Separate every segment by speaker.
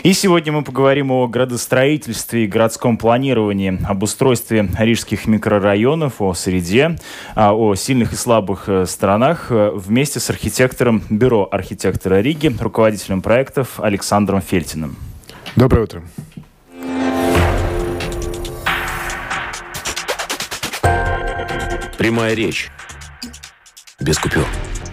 Speaker 1: И сегодня мы поговорим о градостроительстве и городском планировании, об устройстве рижских микрорайонов, о среде, о сильных и слабых сторонах вместе с архитектором Бюро архитектора Риги, руководителем проектов Александром Фельтиным.
Speaker 2: Доброе утро.
Speaker 3: Прямая речь. Без купюр.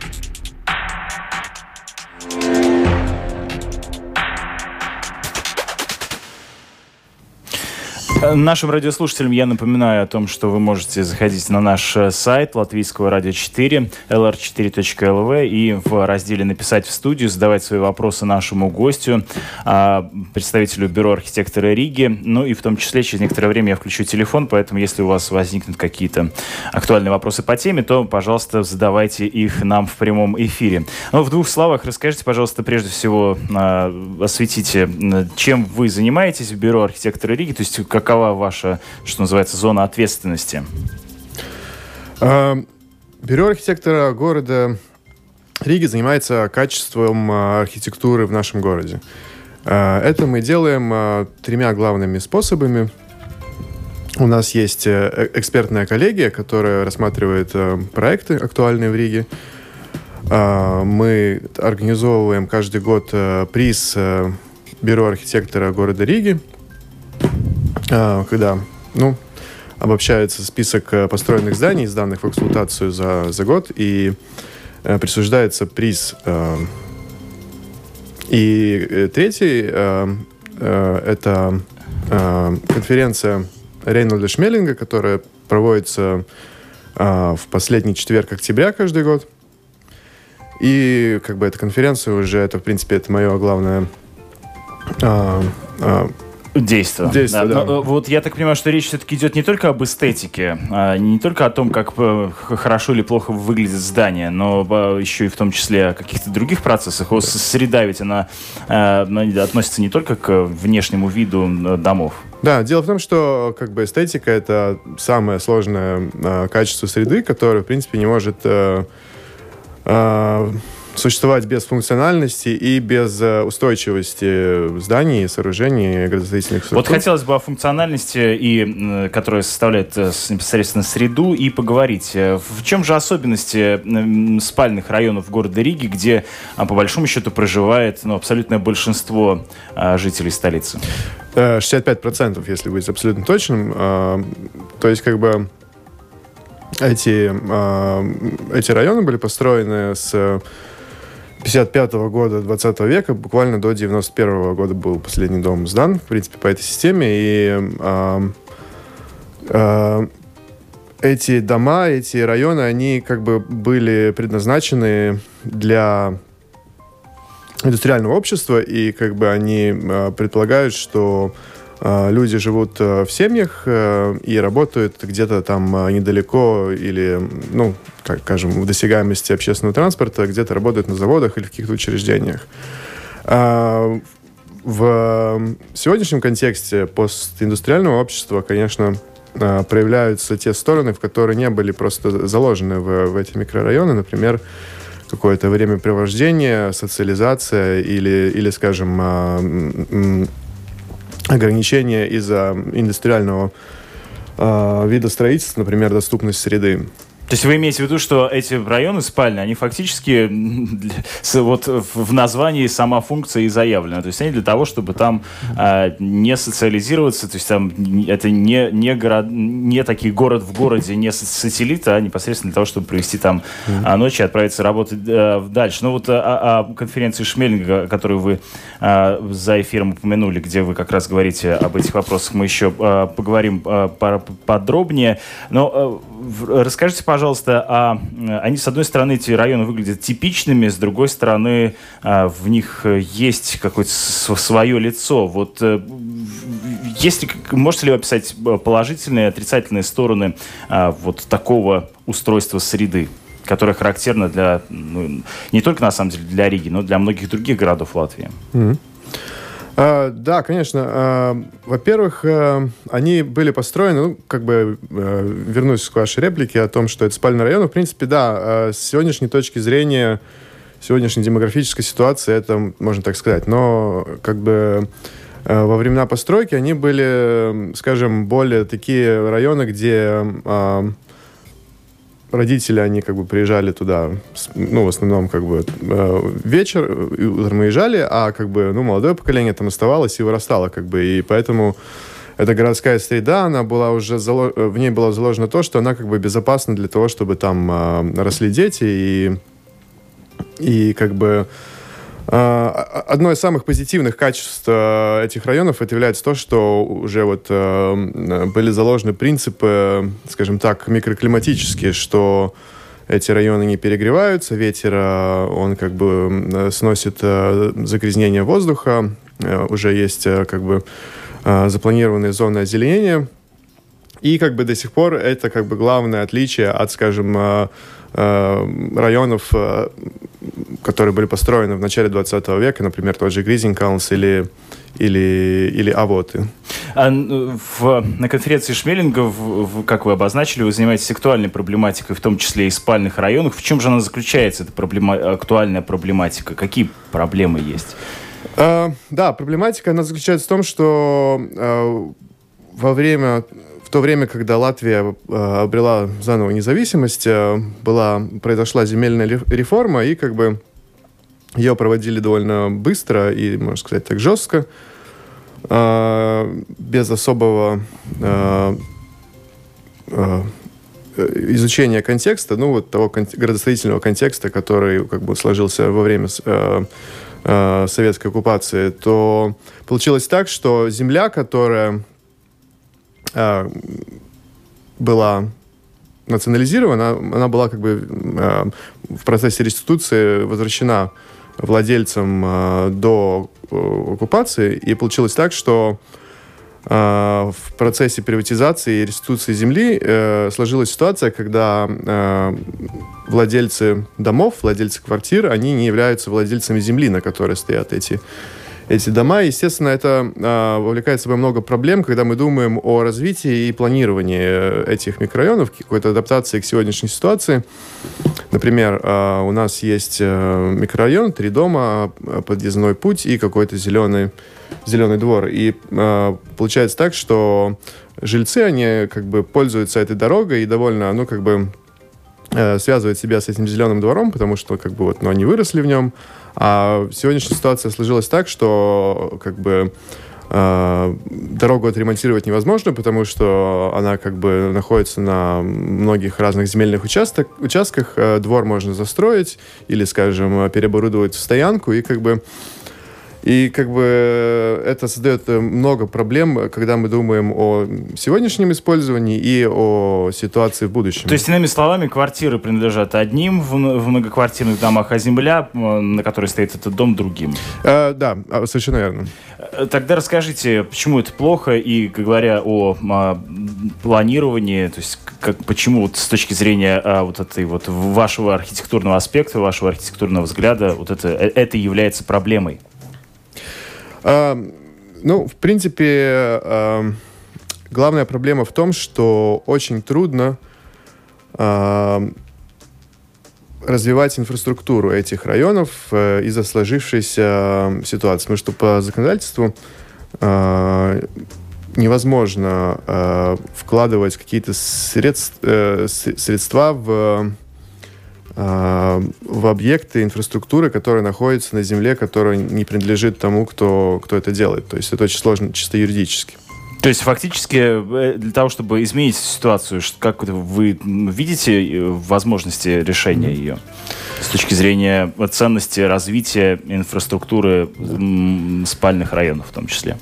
Speaker 1: Нашим радиослушателям я напоминаю о том, что вы можете заходить на наш сайт Латвийского радио 4, lr4.lv, и в разделе «Написать в студию» задавать свои вопросы нашему гостю, представителю Бюро архитектора Риги. Ну и в том числе через некоторое время я включу телефон, поэтому если у вас возникнут какие-то актуальные вопросы по теме, то, пожалуйста, задавайте их нам в прямом эфире. Но в двух словах расскажите, пожалуйста, прежде всего, осветите, чем вы занимаетесь в Бюро архитектора Риги, то есть какова ваша, что называется, зона ответственности?
Speaker 2: Бюро архитектора города Риги занимается качеством архитектуры в нашем городе. Это мы делаем тремя главными способами. У нас есть экспертная коллегия, которая рассматривает проекты, актуальные в Риге. Мы организовываем каждый год приз Бюро архитектора города Риги, когда обобщается список построенных зданий, сданных в эксплуатацию за год, и присуждается приз. И третий это конференция Рейнольда Шмелинга, которая проводится в последний четверг октября каждый год. И эта конференция уже, это в принципе, это мое главное
Speaker 1: Действие, да. Но, вот я так понимаю, что речь все-таки идет не только об эстетике, не только о том, как хорошо или плохо выглядит здание, но еще и в том числе о каких-то других процессах. Среда ведь она относится не только к внешнему виду домов.
Speaker 2: Да, дело в том, что эстетика — это самое сложное качество среды, которое, в принципе, не может существовать без функциональности и без устойчивости зданий, сооружений, градостроительных структур.
Speaker 1: Вот хотелось бы о функциональности, которая составляет непосредственно среду, и поговорить. В чем же особенности спальных районов города Риги, где, по большому счету, проживает абсолютное большинство жителей столицы?
Speaker 2: 65%, если быть абсолютно точным. То есть, эти районы были построены с 55-го года 20 века, буквально до 91-го года был последний дом сдан, в принципе, по этой системе. И эти дома, эти районы, они были предназначены для индустриального общества, и они предполагают, что люди живут в семьях и работают где-то там недалеко или, в досягаемости общественного транспорта, где-то работают на заводах или в каких-то учреждениях. В сегодняшнем контексте постиндустриального общества, конечно, проявляются те стороны, в которые не были просто заложены в эти микрорайоны, например, какое-то времяпрепровождение, социализация или скажем, ограничения из-за индустриального вида строительства, например, доступность среды.
Speaker 1: То есть вы имеете в виду, что эти районы спальные, они фактически вот в названии сама функция и заявлена. То есть они для того, чтобы там не социализироваться, то есть там это не такие город в городе, не сателлит, а непосредственно для того, чтобы провести там ночь и отправиться работать дальше. Ну вот о конференции Шмелинга, которую вы за эфиром упомянули, где вы как раз говорите об этих вопросах, мы еще поговорим подробнее. Но расскажите, пожалуйста, они, с одной стороны, эти районы выглядят типичными, с другой стороны, в них есть какое-то свое лицо. Вот можете ли вы описать положительные и отрицательные стороны вот такого устройства среды, которое характерно для, не только, на самом деле, для Риги, но и для многих других городов Латвии?
Speaker 2: Да, конечно. Во-первых, они были построены, вернусь к вашей реплике о том, что это спальный район. В принципе, да, с сегодняшней точки зрения сегодняшней демографической ситуации это можно так сказать. Но как бы во времена постройки они были, скажем, более такие районы, где родители, они как бы приезжали туда, ну, в основном как бы утром уезжали, а как бы, ну, молодое поколение там оставалось и вырастало, как бы, и поэтому эта городская среда, она была уже, в ней было заложено то, что она как бы безопасна для того, чтобы там росли дети, и как бы одно из самых позитивных качеств этих районов это является то, что уже вот были заложены принципы, скажем так, микроклиматические, что эти районы не перегреваются, ветер, он как бы сносит загрязнение воздуха, уже есть как бы запланированные зоны озеленения, и как бы до сих пор это как бы главное отличие от, скажем, районов, которые были построены в начале 20 века, например, тот же Гризенкаунс или Авоты.
Speaker 1: На конференции Шмелинга, как вы обозначили, вы занимаетесь актуальной проблематикой, в том числе и спальных районах. В чем же она заключается, эта актуальная проблематика? Какие проблемы есть?
Speaker 2: Да, проблематика, она заключается в том, что в то время, когда Латвия обрела заново независимость, произошла земельная реформа, и как бы ее проводили довольно быстро и, можно сказать, так жестко, без особого изучения контекста, ну вот того градостроительного контекста, который как бы сложился во время советской оккупации, то получилось так, что земля, которая была национализирована, она была как бы в процессе реституции возвращена владельцам до оккупации, и получилось так, что в процессе приватизации и реституции земли сложилась ситуация, когда владельцы домов, владельцы квартир, они не являются владельцами земли, на которой стоят эти дома. Естественно, это вовлекает в собой много проблем, когда мы думаем о развитии и планировании этих микрорайонов, какой-то адаптации к сегодняшней ситуации. Например, у нас есть микрорайон, 3 дома, подъездной путь и какой-то зеленый двор. И получается так, что жильцы, они как бы пользуются этой дорогой и довольно, ну, как бы связывают себя с этим зеленым двором, потому что как бы вот, ну, они выросли в нем. А сегодняшняя ситуация сложилась так, что как бы дорогу отремонтировать невозможно, потому что она как бы находится на многих разных земельных участках. Двор можно застроить или, скажем, переоборудовать в стоянку, и как бы это создает много проблем, когда мы думаем о сегодняшнем использовании и о ситуации в будущем.
Speaker 1: То есть, иными словами, квартиры принадлежат одним в многоквартирных домах, а земля, на которой стоит этот дом, другим.
Speaker 2: Да, совершенно верно.
Speaker 1: Тогда расскажите, почему это плохо, и, говоря о планировании, то есть почему вот с точки зрения вот этой вот вашего архитектурного аспекта, вашего архитектурного взгляда, вот это является проблемой?
Speaker 2: Ну, в принципе, главная проблема в том, что очень трудно развивать инфраструктуру этих районов из-за средствовательства ситуации. Потому что по законодательству невозможно вкладывать какие-то средства в объекты инфраструктуры, которые находятся на земле, которая не принадлежит тому, кто это делает. То есть это очень сложно чисто юридически.
Speaker 1: То есть фактически для того, чтобы изменить ситуацию, как вы видите возможности решения ее с точки зрения ценности развития инфраструктуры спальных районов в том числе?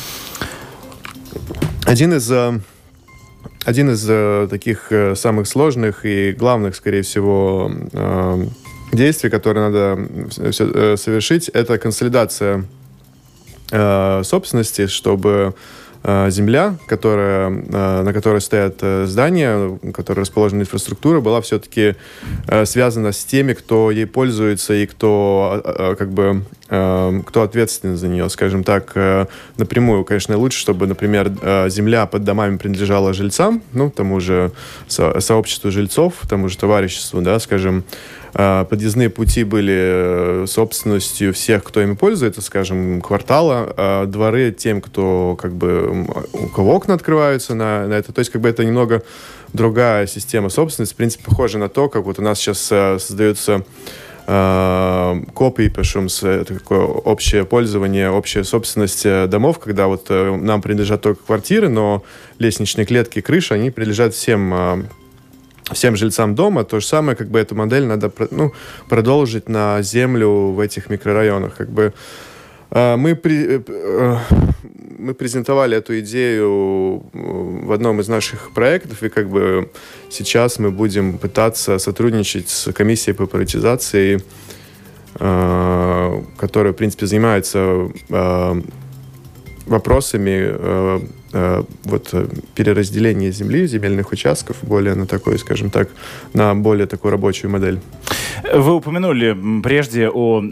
Speaker 1: Один
Speaker 2: из таких самых сложных и главных, скорее всего, действий, которые надо совершить, это консолидация собственности, чтобы земля, на которой стоят здания, на которой расположена инфраструктура, была все-таки связана с теми, кто ей пользуется и кто как бы кто ответственен за нее, скажем так, напрямую. Конечно, лучше, чтобы, например, земля под домами принадлежала жильцам, ну, тому же сообществу жильцов, тому же товариществу, да, скажем, подъездные пути были собственностью всех, кто ими пользуется, скажем, квартала, а дворы тем, кто, как бы, у кого окна открываются на это. То есть, как бы, это немного другая система собственности. В принципе, похоже на то, как вот у нас сейчас создается копīpašums, это такое общее пользование, общая собственность домов, когда вот нам принадлежат только квартиры, но лестничные клетки и крыша, они принадлежат всем жильцам дома. То же самое, как бы, эту модель надо продолжить на землю в этих микрорайонах. Как бы, мы презентовали эту идею в одном из наших проектов, и как бы сейчас мы будем пытаться сотрудничать с комиссией по приватизации, которая, в принципе, занимается вопросами переразделения земли, земельных участков, более на такой, скажем так, на более такую рабочую модель.
Speaker 1: Вы упомянули прежде о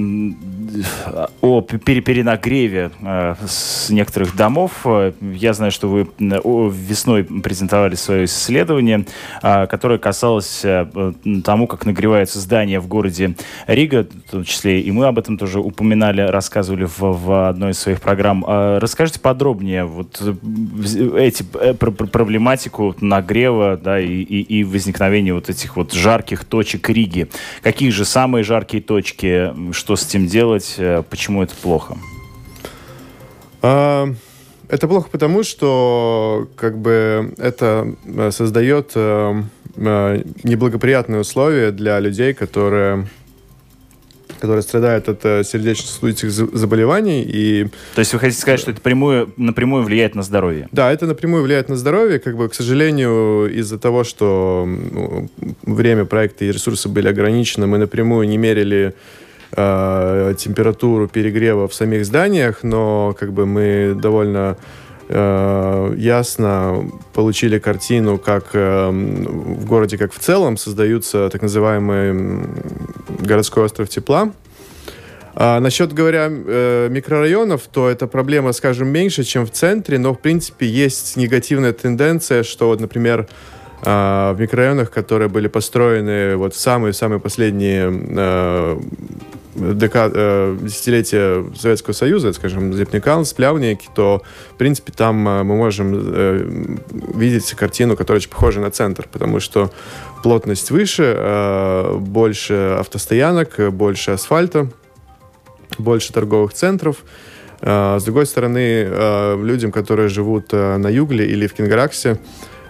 Speaker 1: перенагреве с некоторых домов. Я знаю, что вы весной презентовали свое исследование, которое касалось тому, как нагреваются здания в городе Рига, в том числе и мы об этом тоже упоминали, рассказывали в одной из своих программ. Расскажите подробнее вот проблематику нагрева, да, и возникновения вот этих вот жарких точек Риги. Какие же самые жаркие точки, что с этим делать, почему это плохо?
Speaker 2: Это плохо потому, что как бы это создает неблагоприятные условия для людей, которые страдают от сердечно-сосудистых заболеваний.
Speaker 1: То есть вы хотите сказать, что это напрямую влияет на здоровье?
Speaker 2: Да, это напрямую влияет на здоровье. Как бы, к сожалению, из-за того, что время проекта и ресурсы были ограничены, мы напрямую не мерили температуру перегрева в самих зданиях, но как бы мы довольно ясно получили картину, как в городе, как в целом, создаются так называемый городской остров тепла. Насчет, говоря, микрорайонов, то эта проблема, скажем, меньше, чем в центре, но, в принципе, есть негативная тенденция, что, вот, например, в микрорайонах, которые были построены вот в самые-самые последние десятилетия Советского Союза, скажем, Зепниканс, Плявники, то, в принципе, там мы можем видеть картину, которая очень похожа на центр, потому что плотность выше, больше автостоянок, больше асфальта, больше торговых центров. С другой стороны, людям, которые живут на Югле или в Кингараксе,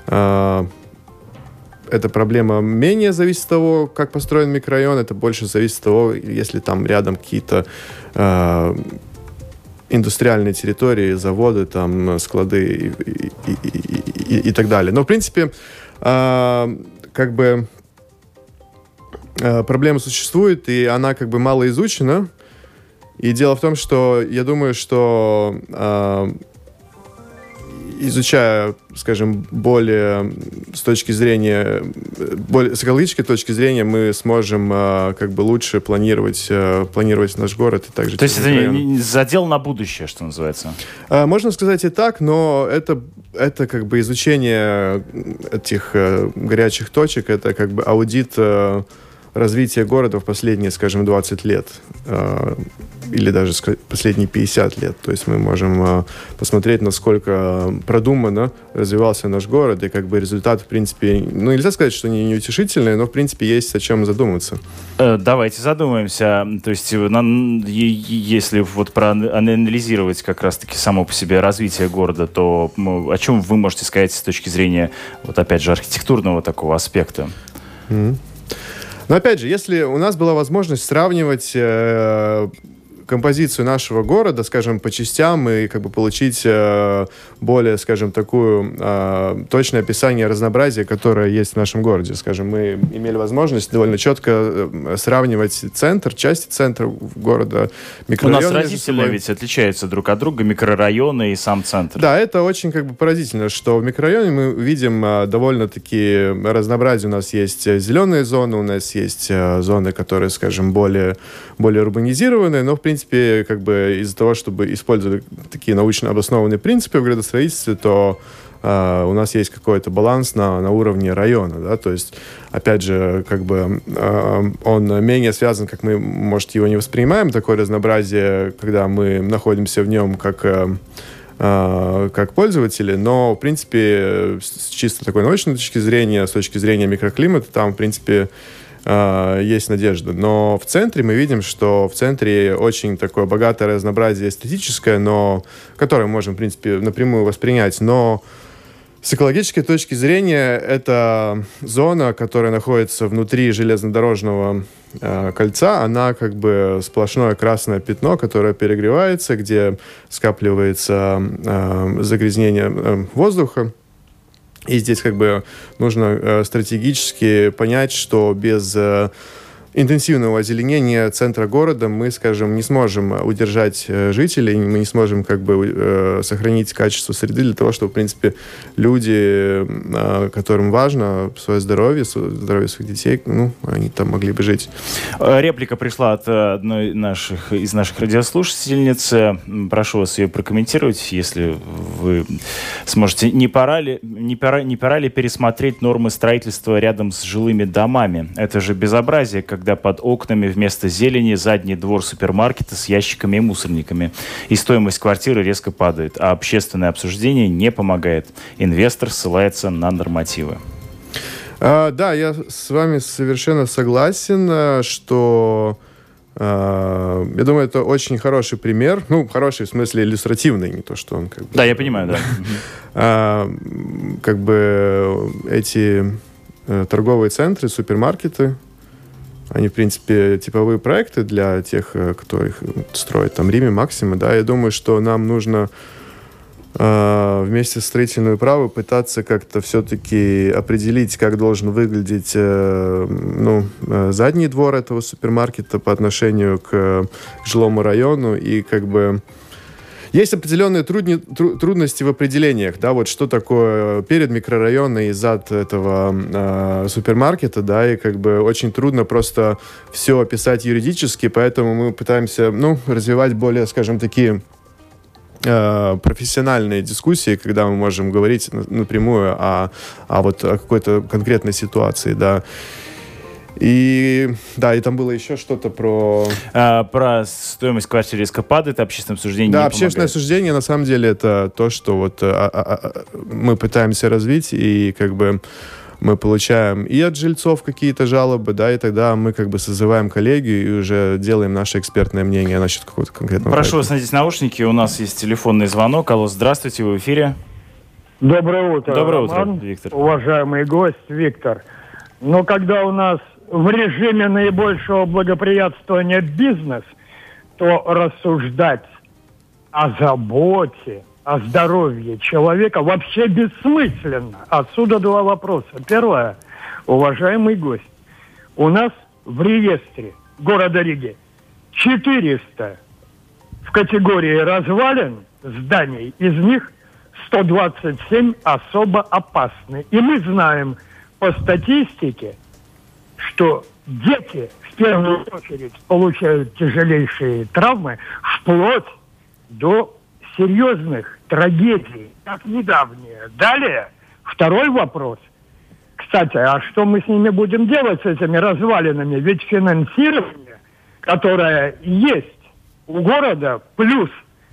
Speaker 2: эта проблема менее зависит от того, как построен микрорайон, это больше зависит от того, если там рядом какие-то индустриальные территории, заводы, там, склады и так далее. Но, в принципе, как бы проблема существует, и она как бы мало изучена. И дело в том, что я думаю, что изучая, скажем, более с точки зрения, с экологической точки зрения, мы сможем как бы лучше планировать наш город и также.
Speaker 1: То есть это задел на будущее, что называется?
Speaker 2: Можно сказать и так, но это как бы изучение этих горячих точек, это как бы аудит развития города в последние, скажем, 20 лет. Или даже последние 50 лет. То есть мы можем посмотреть, насколько продуманно развивался наш город, и как бы результат, в принципе, ну, нельзя сказать, что они неутешительные, но, в принципе, есть о чем задуматься.
Speaker 1: Давайте задумаемся. То есть, если вот проанализировать как раз-таки само по себе развитие города, то о чем вы можете сказать с точки зрения, вот опять же, архитектурного такого аспекта?
Speaker 2: Но, опять же, если у нас была возможность сравнивать композицию нашего города, скажем, по частям и как бы получить более, скажем, такую точное описание разнообразия, которое есть в нашем городе. Скажем, мы имели возможность довольно четко сравнивать центр, части центра города, микрорайоны.
Speaker 1: У нас разительно ведь отличаются друг от друга микрорайоны и сам центр.
Speaker 2: Да, это очень как бы поразительно, что в микрорайоне мы видим довольно-таки разнообразие. У нас есть зеленые зоны, у нас есть зоны, которые, скажем, более урбанизированные, но, в принципе, принципе, как бы из-за того, чтобы использовать такие научно обоснованные принципы в градостроительстве, то у нас есть какой-то баланс на уровне района, да, то есть, опять же, как бы он менее связан, как мы, может, его не воспринимаем, такое разнообразие, когда мы находимся в нем как пользователи, но, в принципе, с чисто такой научной точки зрения, с точки зрения микроклимата, там, в принципе, есть надежда. Но в центре мы видим, что в центре очень такое богатое разнообразие эстетическое, но которое мы можем, в принципе, напрямую воспринять, но с экологической точки зрения это зона, которая находится внутри железнодорожного кольца, она как бы сплошное красное пятно, которое перегревается, где скапливается загрязнение воздуха. И здесь как бы нужно стратегически понять, что без интенсивного озеленения центра города мы, скажем, не сможем удержать жителей, мы не сможем как бы сохранить качество среды для того, чтобы, в принципе, люди, которым важно свое здоровье своих детей, ну, они там могли бы жить.
Speaker 1: Реплика пришла от одной из наших радиослушательниц. Прошу вас ее прокомментировать, если вы сможете. Не пора ли пересмотреть нормы строительства рядом с жилыми домами? Это же безобразие, когда под окнами вместо зелени задний двор супермаркета с ящиками и мусорниками. И стоимость квартиры резко падает, а общественное обсуждение не помогает. Инвестор ссылается на нормативы.
Speaker 2: Да, я с вами совершенно согласен, что я думаю, это очень хороший пример. Ну, хороший в смысле иллюстративный, не то, что он как бы...
Speaker 1: Да, я понимаю, да.
Speaker 2: Как бы эти торговые центры, супермаркеты, они, в принципе, типовые проекты для тех, кто их строит, там, Риме, Максима, да, я думаю, что нам нужно вместе с строительным правом пытаться как-то все-таки определить, как должен выглядеть задний двор этого супермаркета по отношению к жилому району, и как бы есть определенные трудности в определениях, да, вот что такое перед микрорайоном и зад этого супермаркета, да, и как бы очень трудно просто все описать юридически, поэтому мы пытаемся, развивать более, скажем, такие профессиональные дискуссии, когда мы можем говорить напрямую о какой-то конкретной ситуации, да. И там было еще что-то про
Speaker 1: стоимость квартиры резко падает, общественное обсуждение
Speaker 2: не
Speaker 1: помогает.
Speaker 2: Да, общественное обсуждение, на самом деле, это то, что вот мы пытаемся развить, и как бы мы получаем и от жильцов какие-то жалобы, да, и тогда мы как бы созываем коллегию и уже делаем наше экспертное мнение насчет какого-то конкретного
Speaker 1: Прошу
Speaker 2: проекта.
Speaker 1: вас надеть наушники, у нас есть телефонный звонок. Алло, здравствуйте, вы в эфире.
Speaker 4: Доброе утро,
Speaker 1: Доброе
Speaker 4: Роман,
Speaker 1: утро, Виктор.
Speaker 4: Уважаемый гость, Виктор. Но когда у нас в режиме наибольшего благоприятствования бизнес, то рассуждать о заботе, о здоровье человека вообще бессмысленно. Отсюда два вопроса. Первое. Уважаемый гость, у нас в реестре города Риги 400 в категории развалин зданий, из них 127 особо опасны. И мы знаем по статистике, что дети в первую очередь получают тяжелейшие травмы вплоть до серьезных трагедий, как недавние. Далее, второй вопрос. Кстати, а что мы с ними будем делать, с этими развалинами? Ведь финансирование, которое есть у города, плюс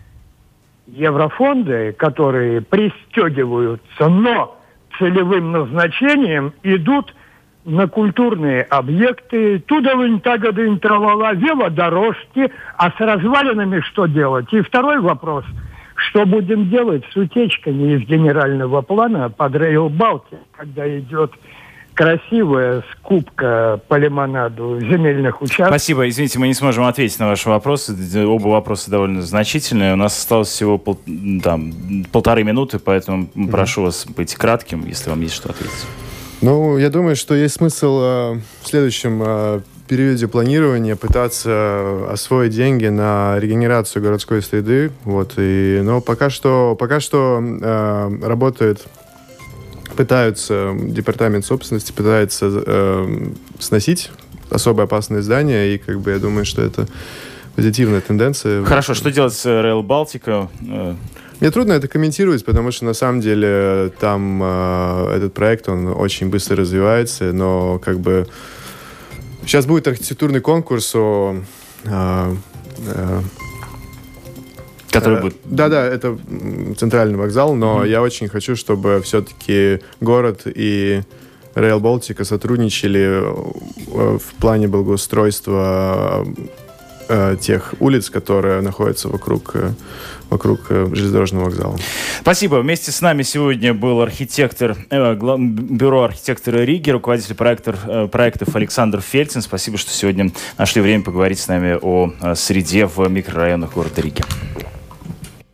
Speaker 4: еврофонды, которые пристегиваются, но целевым назначением идут на культурные объекты, тудовынь, тагодынь, тралала, велодорожки, а с развалинами что делать? И второй вопрос. Что будем делать с утечками из генерального плана под Рейл Балтик, когда идет красивая скупка по лимонаду земельных участков?
Speaker 1: Спасибо. Извините, мы не сможем ответить на ваши вопросы. Оба вопроса довольно значительные. У нас осталось всего полторы минуты, поэтому прошу вас быть кратким, если вам есть что ответить.
Speaker 2: Я думаю, что есть смысл в следующем периоде планирования пытаться освоить деньги на регенерацию городской среды. Но пока что департамент собственности пытается сносить особо опасные здания, и я думаю, что это позитивная тенденция.
Speaker 1: Хорошо, что делать с Rail Baltica?
Speaker 2: Мне трудно это комментировать, потому что на самом деле там этот проект, он очень быстро развивается, но как бы сейчас будет архитектурный конкурс
Speaker 1: который будет...
Speaker 2: Да, это центральный вокзал, но я очень хочу, чтобы все-таки город и Rail Baltica сотрудничали в плане благоустройства тех улиц, которые находятся вокруг железнодорожного вокзала.
Speaker 1: Спасибо. Вместе с нами сегодня был архитектор бюро архитектора Риги, руководитель проектов Александр Фельдсен. Спасибо, что сегодня нашли время поговорить с нами о среде в микрорайонах города Риги.